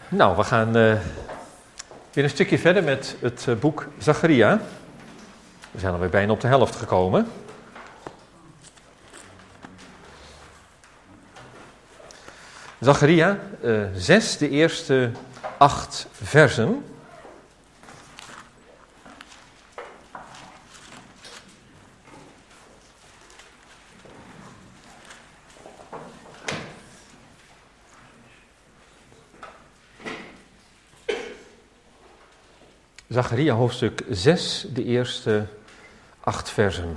Nou, we gaan weer een stukje verder met het boek Zacharia. We zijn alweer bijna op de helft gekomen. Zacharia 6, de eerste 8 versen. Zacharia hoofdstuk 6, de eerste 8 versen.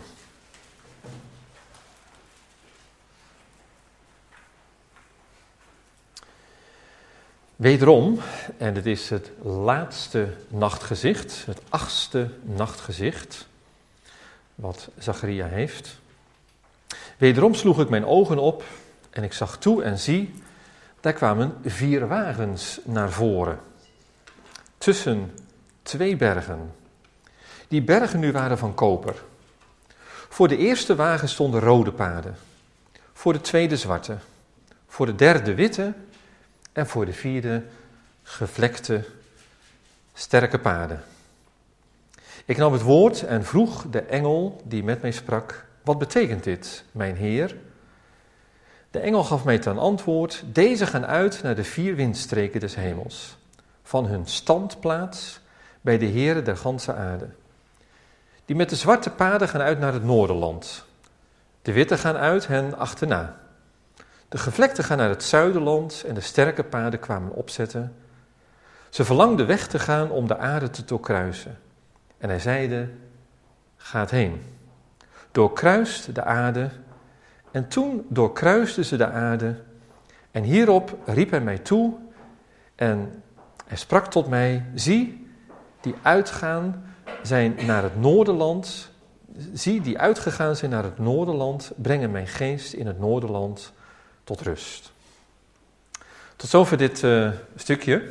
Wederom, en het is het laatste nachtgezicht, het 8e nachtgezicht, wat Zacharia heeft. Wederom sloeg ik mijn ogen op en ik zag toe en zie, daar kwamen 4 wagens naar voren, tussen 2 bergen. Die bergen nu waren van koper. Voor de eerste wagen stonden rode paden, voor de tweede zwarte, voor de derde witte en voor de vierde gevlekte sterke paden. Ik nam het woord en vroeg de engel die met mij sprak, wat betekent dit, mijn Heer? De engel gaf mij ten antwoord, deze gaan uit naar de 4 windstreken des hemels, van hun standplaats bij de Heere der ganse aarde. Die met de zwarte paden gaan uit naar het noorderland. De witte gaan uit hen achterna. De gevlekte gaan naar het zuiderland en de sterke paden kwamen opzetten. Ze verlangden weg te gaan om de aarde te doorkruisen. En hij zeide, gaat heen. Doorkruist de aarde. En toen doorkruisten ze de aarde. En hierop riep hij mij toe. En hij sprak tot mij, zie, die uitgegaan zijn naar het noorderland. Zie, die uitgegaan zijn naar het noorderland, brengen mijn geest in het noorderland tot rust. Tot zover dit stukje.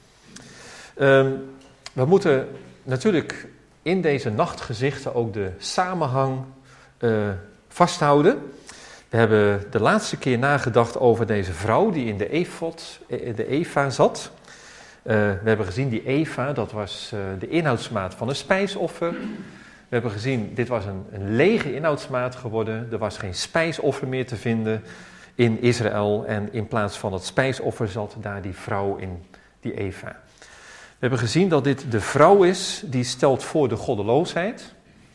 We moeten natuurlijk in deze nachtgezichten ook de samenhang vasthouden. We hebben de laatste keer nagedacht over deze vrouw die in de Eva zat. We hebben gezien die Eva, dat was de inhoudsmaat van een spijsoffer. We hebben gezien, dit was een lege inhoudsmaat geworden. Er was geen spijsoffer meer te vinden in Israël. En in plaats van het spijsoffer zat daar die vrouw in, die Eva. We hebben gezien dat dit de vrouw is die stelt voor de goddeloosheid.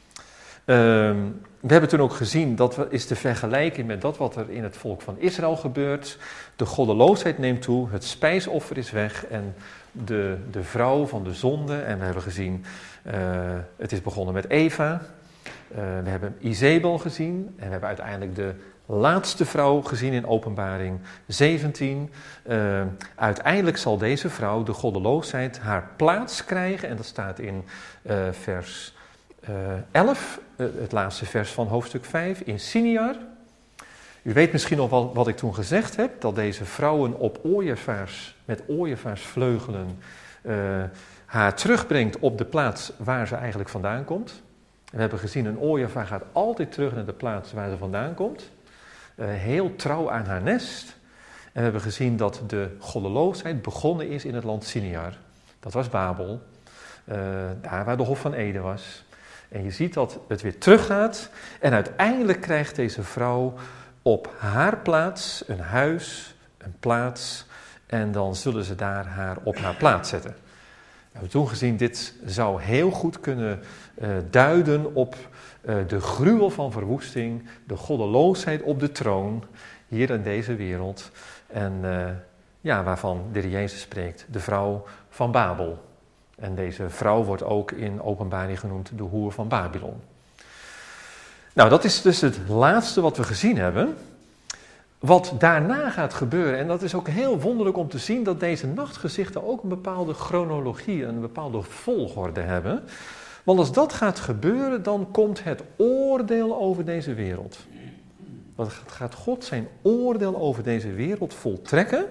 We hebben toen ook gezien, dat is te vergelijken met dat wat er in het volk van Israël gebeurt. De goddeloosheid neemt toe, het spijsoffer is weg en de vrouw van de zonde. En we hebben gezien, het is begonnen met Eva. We hebben Izebel gezien en we hebben uiteindelijk de laatste vrouw gezien in Openbaring 17. Uiteindelijk zal deze vrouw, de goddeloosheid, haar plaats krijgen. En dat staat in vers 11, het laatste vers van hoofdstuk 5, in Siniar. U weet misschien nog wel wat ik toen gezegd heb, dat deze vrouwen op ooievaars, met ooievaarsvleugelen haar terugbrengt op de plaats waar ze eigenlijk vandaan komt. We hebben gezien, een ooievaar gaat altijd terug naar de plaats waar ze vandaan komt. Heel trouw aan haar nest. En we hebben gezien dat de goddeloosheid begonnen is in het land Siniar. Dat was Babel, daar waar de Hof van Eden was. En je ziet dat het weer teruggaat. En uiteindelijk krijgt deze vrouw op haar plaats een huis, een plaats. En dan zullen ze daar haar op haar plaats zetten. We hebben toen gezien, dit zou heel goed kunnen duiden op de gruwel van verwoesting, de goddeloosheid op de troon hier in deze wereld. En waarvan de Heer Jezus spreekt, de vrouw van Babel. En deze vrouw wordt ook in Openbaring genoemd de hoer van Babylon. Nou, dat is dus het laatste wat we gezien hebben. Wat daarna gaat gebeuren, en dat is ook heel wonderlijk om te zien, dat deze nachtgezichten ook een bepaalde chronologie, een bepaalde volgorde hebben. Want als dat gaat gebeuren, dan komt het oordeel over deze wereld. Dan gaat God zijn oordeel over deze wereld voltrekken.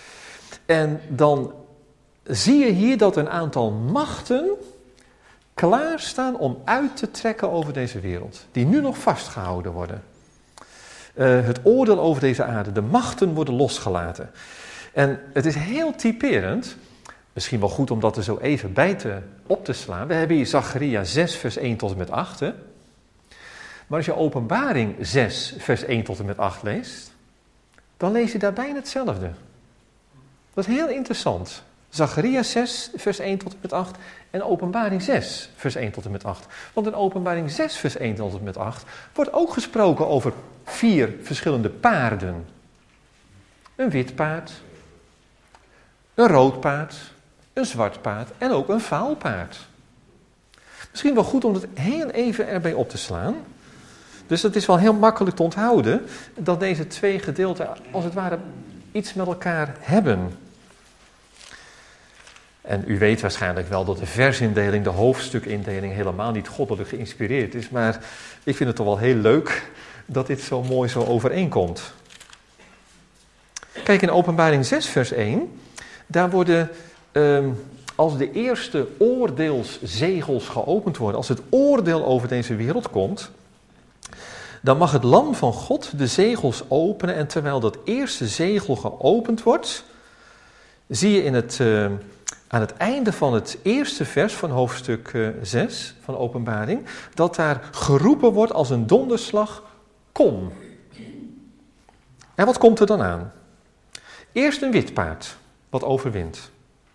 En dan zie je hier dat een aantal machten klaarstaan om uit te trekken over deze wereld. Die nu nog vastgehouden worden. Het oordeel over deze aarde. De machten worden losgelaten. En het is heel typerend Misschien wel goed om dat er zo even bij op te slaan. We hebben hier Zacharia 6 vers 1 tot en met 8. Hè? Maar als je Openbaring 6 vers 1 tot en met 8 leest, dan lees je daar bijna hetzelfde. Dat is heel interessant. Zacharia 6 vers 1 tot en met 8 en Openbaring 6 vers 1 tot en met 8. Want in Openbaring 6 vers 1 tot en met 8 wordt ook gesproken over 4 verschillende paarden. Een wit paard, een rood paard, een zwart paard en ook een vaal paard. Misschien wel goed om het heel even erbij op te slaan. Dus het is wel heel makkelijk te onthouden dat deze twee gedeelten als het ware iets met elkaar hebben. En u weet waarschijnlijk wel dat de versindeling, de hoofdstukindeling helemaal niet goddelijk geïnspireerd is. Maar ik vind het toch wel heel leuk dat dit zo mooi zo overeenkomt. Kijk, in Openbaring 6 vers 1, daar worden, als de eerste oordeelszegels geopend worden, als het oordeel over deze wereld komt, dan mag het lam van God de zegels openen en terwijl dat eerste zegel geopend wordt, zie je aan het einde van het eerste vers van hoofdstuk 6 van Openbaring, dat daar geroepen wordt als een donderslag, kom. En wat komt er dan aan? Eerst een wit paard, wat overwint.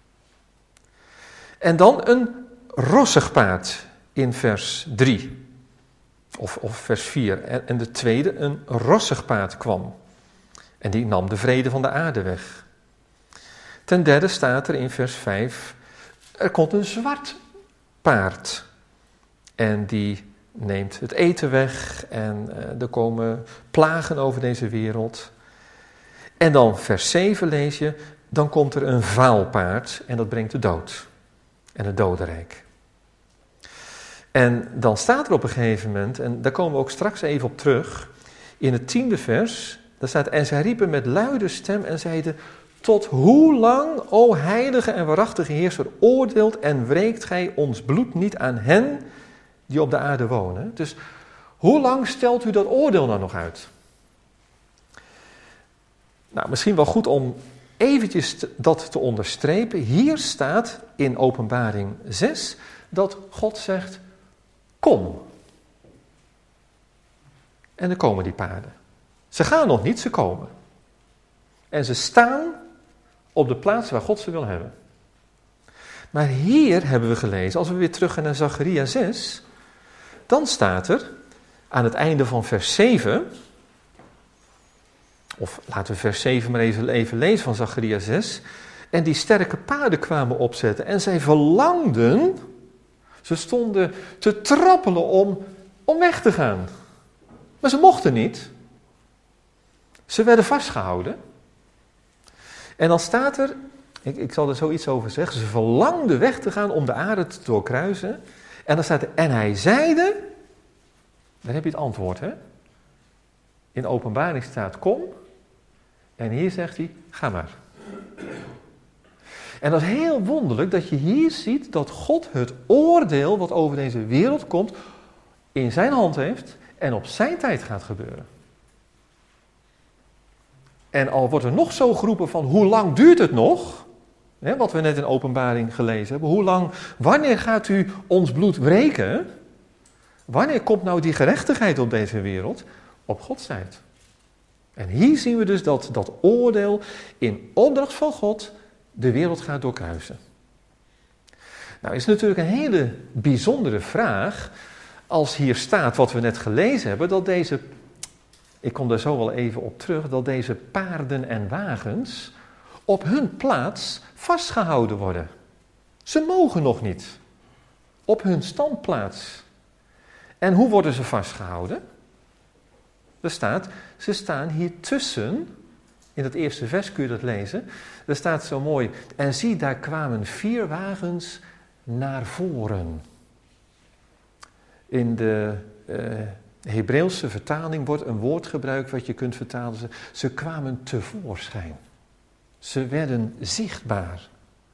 En dan een rossig paard in vers 3. Of vers 4. En de tweede, een rossig paard kwam. En die nam de vrede van de aarde weg. Ten derde staat er in vers 5, er komt een zwart paard. En die neemt het eten weg en er komen plagen over deze wereld. En dan vers 7 lees je, dan komt er een vaal paard en dat brengt de dood en het dodenrijk. En dan staat er op een gegeven moment, en daar komen we ook straks even op terug, in het 10e vers, daar staat, en zij riepen met luide stem en zeiden, tot hoe lang, o heilige en waarachtige Heerser, oordeelt en wreekt gij ons bloed niet aan hen die op de aarde wonen? Dus hoe lang stelt u dat oordeel nou nog uit? Nou, misschien wel goed om eventjes dat te onderstrepen. Hier staat in Openbaring 6 dat God zegt, kom. En dan komen die paarden. Ze gaan nog niet, ze komen. En ze staan op de plaats waar God ze wil hebben. Maar hier hebben we gelezen, als we weer terug gaan naar Zacharia 6, dan staat er aan het einde van vers 7, of laten we vers 7 maar even lezen van Zacharia 6, en die sterke paarden kwamen opzetten en zij verlangden, ze stonden te trappelen om weg te gaan. Maar ze mochten niet. Ze werden vastgehouden. En dan staat er, ik zal er zoiets over zeggen, ze verlangden weg te gaan om de aarde te doorkruisen. En dan staat er, en hij zeide, dan heb je het antwoord, hè. In Openbaring staat, kom. En hier zegt hij, ga maar. En dat is heel wonderlijk dat je hier ziet dat God het oordeel wat over deze wereld komt, in zijn hand heeft en op zijn tijd gaat gebeuren. En al wordt er nog zo geroepen van, hoe lang duurt het nog? Hè, wat we net in Openbaring gelezen hebben. Hoe lang, wanneer gaat u ons bloed wreken? Wanneer komt nou die gerechtigheid op deze wereld? Op Gods tijd. En hier zien we dus dat oordeel in opdracht van God de wereld gaat doorkruisen. Nou is natuurlijk een hele bijzondere vraag als hier staat wat we net gelezen hebben, dat deze, ik kom daar zo wel even op terug, dat deze paarden en wagens op hun plaats vastgehouden worden. Ze mogen nog niet. Op hun standplaats. En hoe worden ze vastgehouden? Er staat, ze staan hier tussen, in het eerste vers kun je dat lezen, er staat zo mooi, en zie, daar kwamen 4 wagens naar voren. In de Hebreeuwse vertaling wordt een woord gebruikt wat je kunt vertalen, ze kwamen tevoorschijn. Ze werden zichtbaar.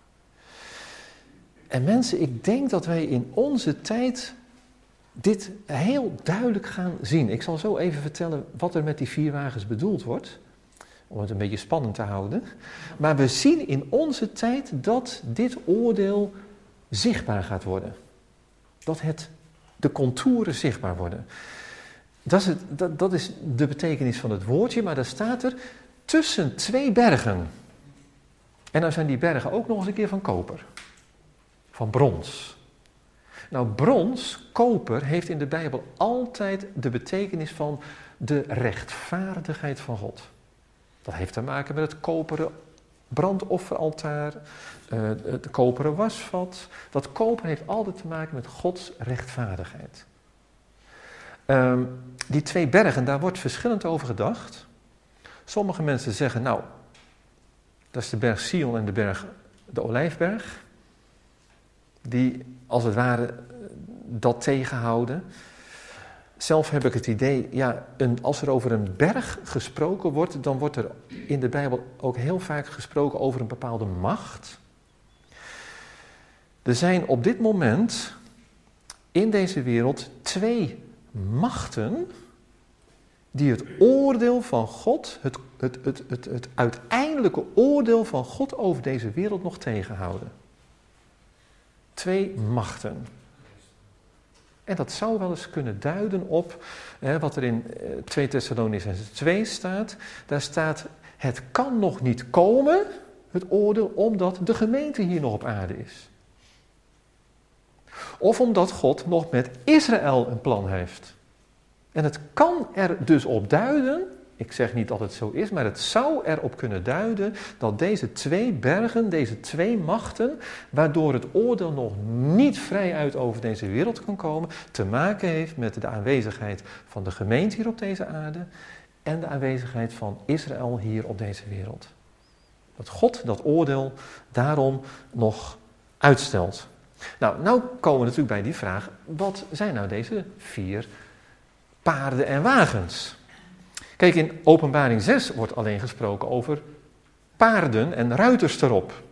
En mensen, ik denk dat wij in onze tijd dit heel duidelijk gaan zien. Ik zal zo even vertellen wat er met die 4 wagens bedoeld wordt. om het een beetje spannend te houden. Maar we zien in onze tijd dat dit oordeel zichtbaar gaat worden. Dat de contouren zichtbaar worden. Dat is de betekenis van het woordje, maar daar staat er tussen 2 bergen. En dan zijn die bergen ook nog eens een keer van koper. Van brons. Nou, brons, koper, heeft in de Bijbel altijd de betekenis van de rechtvaardigheid van God. Dat heeft te maken met het koperen brandofferaltaar, het koperen wasvat. Dat koper heeft altijd te maken met Gods rechtvaardigheid. Die 2 bergen, daar wordt verschillend over gedacht. Sommige mensen zeggen, nou, dat is de berg Sion en de Olijfberg. Die, als het ware, dat tegenhouden. Zelf heb ik het idee, ja, als er over een berg gesproken wordt, dan wordt er in de Bijbel ook heel vaak gesproken over een bepaalde macht. Er zijn op dit moment in deze wereld 2 machten die het oordeel van God, het uiteindelijke oordeel van God over deze wereld nog tegenhouden. 2 machten. En dat zou wel eens kunnen duiden op wat er in 2 Thessalonicenzen 2 staat. Daar staat, het kan nog niet komen, het oordeel, omdat de gemeente hier nog op aarde is. Of omdat God nog met Israël een plan heeft. En het kan er dus op duiden, ik zeg niet dat het zo is, maar het zou erop kunnen duiden dat deze 2 bergen, deze 2 machten, waardoor het oordeel nog niet vrijuit over deze wereld kan komen, te maken heeft met de aanwezigheid van de gemeente hier op deze aarde en de aanwezigheid van Israël hier op deze wereld. Dat God dat oordeel daarom nog uitstelt. Nou komen we natuurlijk bij die vraag, wat zijn nou deze 4 paarden en wagens? Kijk, in Openbaring 6 wordt alleen gesproken over paarden en ruiters erop.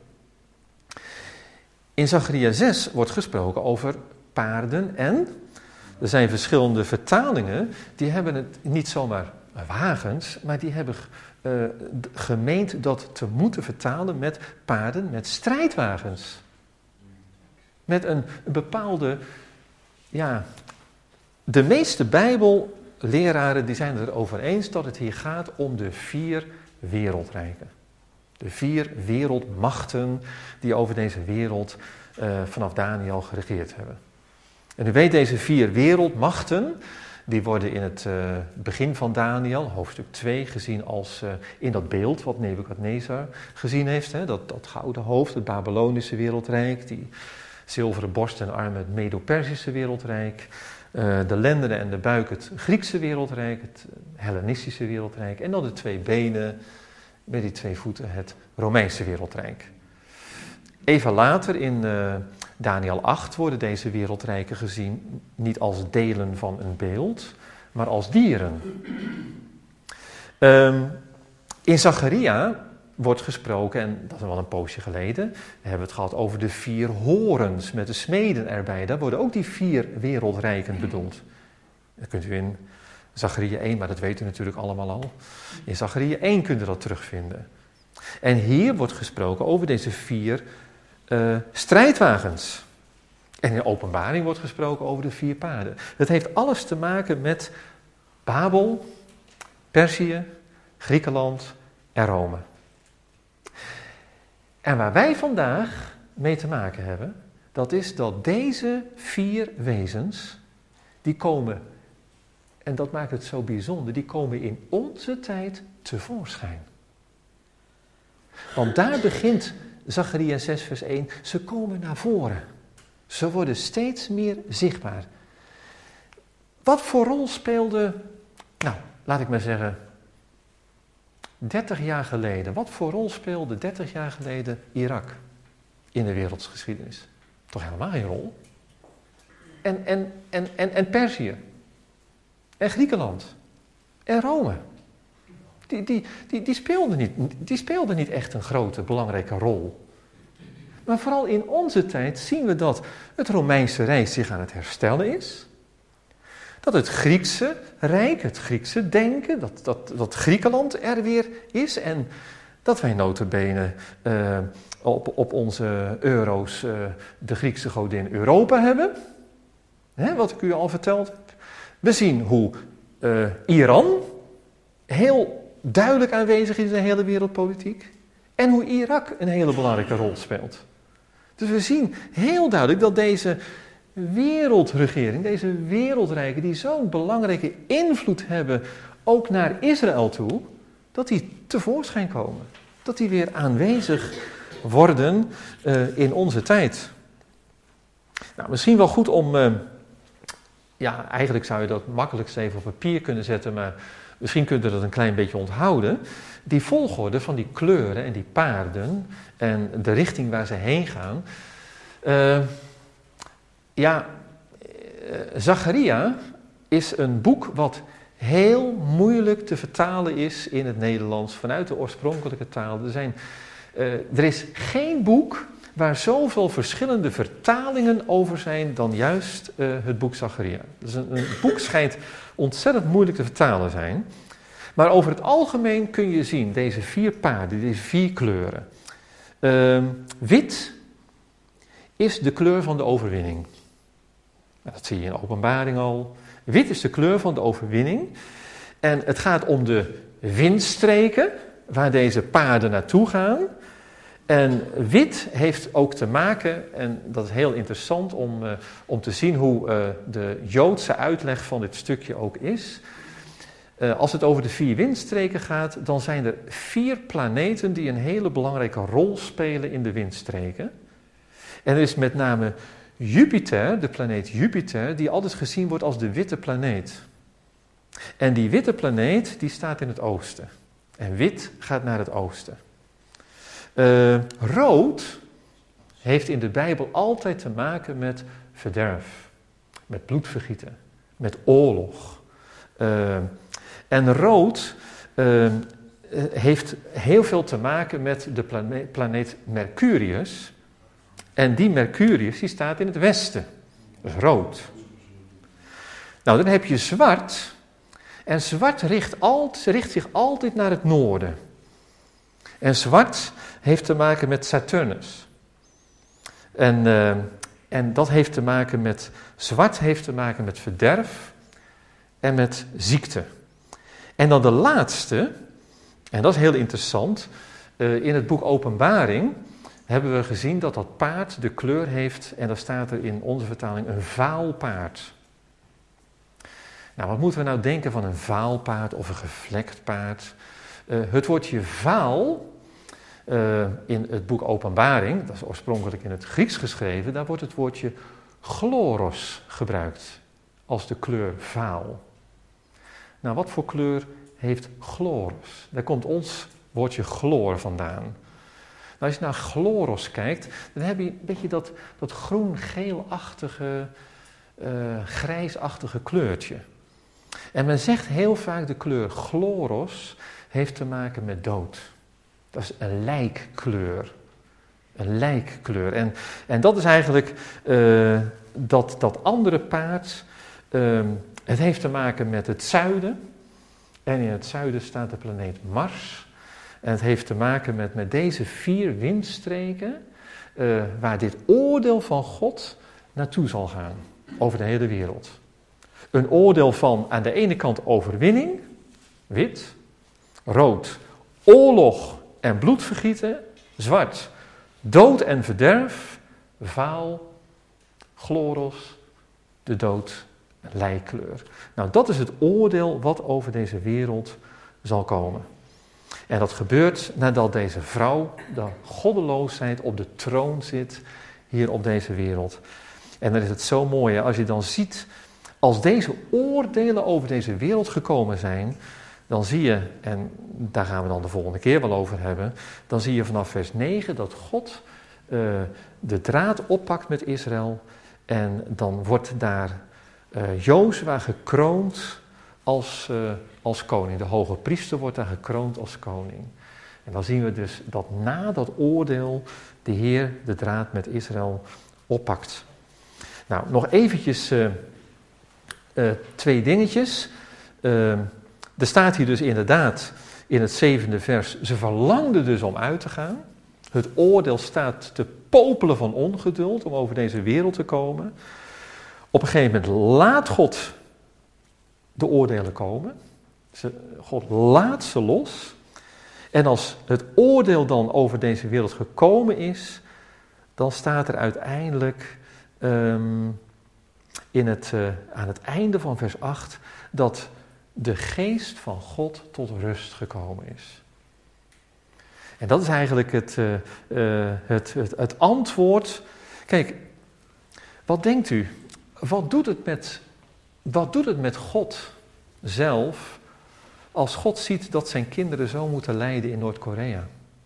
In Zacharia 6 wordt gesproken over paarden en er zijn verschillende vertalingen, die hebben het niet zomaar wagens, maar die hebben gemeend dat te moeten vertalen met paarden, met strijdwagens. Met een bepaalde, ja, de meeste Bijbelleraren die zijn het erover eens dat het hier gaat om de 4 wereldrijken. De 4 wereldmachten die over deze wereld vanaf Daniel geregeerd hebben. En u weet, deze 4 wereldmachten, die worden in het begin van Daniel, hoofdstuk 2, gezien als in dat beeld wat Nebukadnezar gezien heeft. Hè, dat gouden hoofd, het Babylonische wereldrijk, die zilveren borst en armen, het Medo-Persische wereldrijk. De lendenen en de buik, het Griekse wereldrijk, het Hellenistische wereldrijk. En dan de 2 benen, met die 2 voeten, het Romeinse wereldrijk. Even later in Daniel 8 worden deze wereldrijken gezien niet als delen van een beeld, maar als dieren. In Zacharia wordt gesproken, en dat is wel een poosje geleden, we hebben het gehad over de 4 horens met de smeden erbij. Daar worden ook die 4 wereldrijken bedoeld. Dat kunt u in Zacharia 1, maar dat weet u natuurlijk allemaal al. In Zacharia 1 kunt u dat terugvinden. En hier wordt gesproken over deze 4 strijdwagens. En in Openbaring wordt gesproken over de 4 paarden. Het heeft alles te maken met Babel, Perzië, Griekenland en Rome. En waar wij vandaag mee te maken hebben, dat is dat deze 4 wezens, die komen, en dat maakt het zo bijzonder, die komen in onze tijd tevoorschijn. Want daar begint Zacharia 6 vers 1, ze komen naar voren. Ze worden steeds meer zichtbaar. Wat voor rol speelde, nou, laat ik maar zeggen, 30 jaar geleden, wat voor rol speelde 30 jaar geleden Irak in de wereldgeschiedenis? Toch helemaal geen rol. En Perzië. En Griekenland. En Rome. Die speelden niet echt een grote, belangrijke rol. Maar vooral in onze tijd zien we dat het Romeinse Rijk zich aan het herstellen is. Dat het Griekse Rijk, het Griekse denken, dat Griekenland er weer is. En dat wij nota bene op onze euro's de Griekse godin Europa hebben. Wat ik u al verteld heb. We zien hoe Iran heel duidelijk aanwezig is in de hele wereldpolitiek. En hoe Irak een hele belangrijke rol speelt. Dus we zien heel duidelijk dat deze wereldregering, deze wereldrijken die zo'n belangrijke invloed hebben, ook naar Israël toe, dat die tevoorschijn komen. Dat die weer aanwezig worden in onze tijd. Nou, misschien wel goed om, eigenlijk zou je dat makkelijkst even op papier kunnen zetten, maar misschien kunt u dat een klein beetje onthouden. Die volgorde van die kleuren en die paarden en de richting waar ze heen gaan. Zacharia is een boek wat heel moeilijk te vertalen is in het Nederlands vanuit de oorspronkelijke taal. Er is geen boek waar zoveel verschillende vertalingen over zijn dan juist het boek Zacharia. Dus een boek schijnt ontzettend moeilijk te vertalen zijn. Maar over het algemeen kun je zien, deze 4 paarden, deze 4 kleuren. Wit is de kleur van de overwinning. Dat zie je in Openbaring al. Wit is de kleur van de overwinning. En het gaat om de windstreken waar deze paarden naartoe gaan. En wit heeft ook te maken, en dat is heel interessant om te zien hoe de Joodse uitleg van dit stukje ook is. Als het over de 4 windstreken gaat, dan zijn er 4 planeten die een hele belangrijke rol spelen in de windstreken. En er is met name Jupiter, de planeet Jupiter, die altijd gezien wordt als de witte planeet. En die witte planeet, die staat in het oosten. En wit gaat naar het oosten. Rood heeft in de Bijbel altijd te maken met verderf, met bloedvergieten, met oorlog. En rood heeft heel veel te maken met de planeet Mercurius. En die Mercurius die staat in het westen. Dat is rood. Nou, dan heb je zwart. En zwart richt zich altijd naar het noorden. En zwart heeft te maken met Saturnus. En dat heeft te maken met... Zwart heeft te maken met verderf en met ziekte. En dan de laatste, en dat is heel interessant, in het boek Openbaring hebben we gezien dat dat paard de kleur heeft, en daar staat er in onze vertaling een vaal paard. Nou, wat moeten we nou denken van een vaal paard of een gevlekt paard? Het woordje vaal in het boek Openbaring, dat is oorspronkelijk in het Grieks geschreven, daar wordt het woordje chloros gebruikt als de kleur vaal. Nou, wat voor kleur heeft chloros? Daar komt ons woordje chloor vandaan. Nou, als je naar chloros kijkt, dan heb je een beetje dat groen-geelachtige, grijsachtige kleurtje. En men zegt heel vaak de kleur chloros heeft te maken met dood. Dat is een lijkkleur. Een lijkkleur. En dat is eigenlijk dat andere paard. Het heeft te maken met het zuiden. En in het zuiden staat de planeet Mars. En het heeft te maken met deze 4 windstreken, waar dit oordeel van God naartoe zal gaan, over de hele wereld. Een oordeel van aan de ene kant overwinning, wit, rood, oorlog en bloedvergieten, zwart, dood en verderf, vaal, chloros, de dood, lijkkleur. Nou, dat is het oordeel wat over deze wereld zal komen. En dat gebeurt nadat deze vrouw, de goddeloosheid, op de troon zit hier op deze wereld. En dan is het zo mooi, als je dan ziet, als deze oordelen over deze wereld gekomen zijn, dan zie je, en daar gaan we dan de volgende keer wel over hebben, dan zie je vanaf vers 9 dat God de draad oppakt met Israël en dan wordt daar Jozua gekroond als koning. De hoge priester wordt daar gekroond als koning. En dan zien we dus dat na dat oordeel de Heer de draad met Israël oppakt. Nou, nog eventjes 2 dingetjes. Er staat hier dus inderdaad in het 7e vers, ze verlangden dus om uit te gaan. Het oordeel staat te popelen van ongeduld om over deze wereld te komen. Op een gegeven moment laat God de oordelen komen. God laat ze los. En als het oordeel dan over deze wereld gekomen is, dan staat er uiteindelijk aan het einde van vers 8 dat de geest van God tot rust gekomen is. En dat is eigenlijk het antwoord. Kijk, wat denkt u? Wat doet het met God zelf als God ziet dat zijn kinderen zo moeten lijden in Noord-Korea?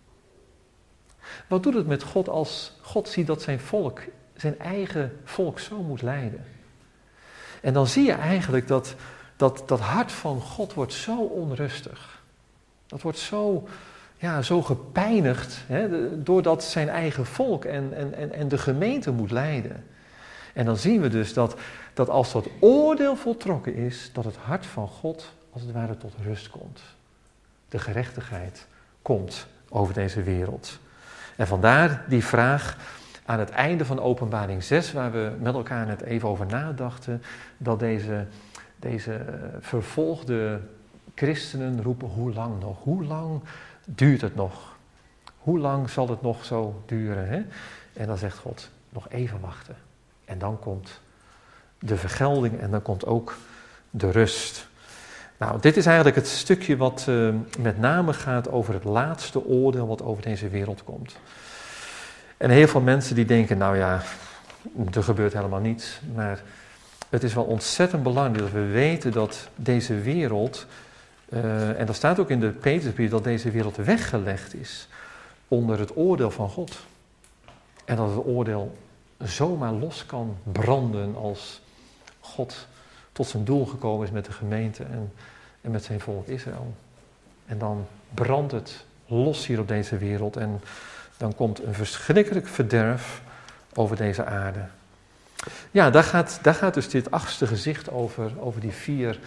Wat doet het met God als God ziet dat zijn volk, zijn eigen volk zo moet lijden? En dan zie je eigenlijk dat hart van God wordt zo onrustig. Dat wordt zo gepijnigd, doordat zijn eigen volk en de gemeente moet lijden. En dan zien we dus dat als dat oordeel voltrokken is, dat het hart van God als het ware tot rust komt. De gerechtigheid komt over deze wereld. En vandaar die vraag aan het einde van Openbaring 6, waar we met elkaar net even over nadachten, dat deze vervolgde christenen roepen, hoe lang nog? Hoe lang duurt het nog? Hoe lang zal het nog zo duren? Hè? En dan zegt God, nog even wachten. En dan komt de vergelding en dan komt ook de rust. Nou, dit is eigenlijk het stukje wat met name gaat over het laatste oordeel wat over deze wereld komt. En heel veel mensen die denken, nou ja, er gebeurt helemaal niets. Maar het is wel ontzettend belangrijk dat we weten dat deze wereld, en dat staat ook in de Petrusbrief, dat deze wereld weggelegd is onder het oordeel van God. En dat het oordeel zomaar los kan branden als God tot zijn doel gekomen is met de gemeente en met zijn volk Israël. En dan brandt het los hier op deze wereld en dan komt een verschrikkelijk verderf over deze aarde. Ja, daar gaat dus dit 8e gezicht over die 4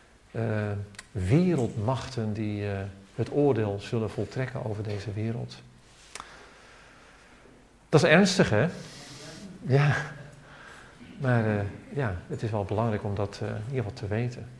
wereldmachten die het oordeel zullen voltrekken over deze wereld. Dat is ernstig, hè? Ja. Maar het is wel belangrijk om dat in ieder geval te weten.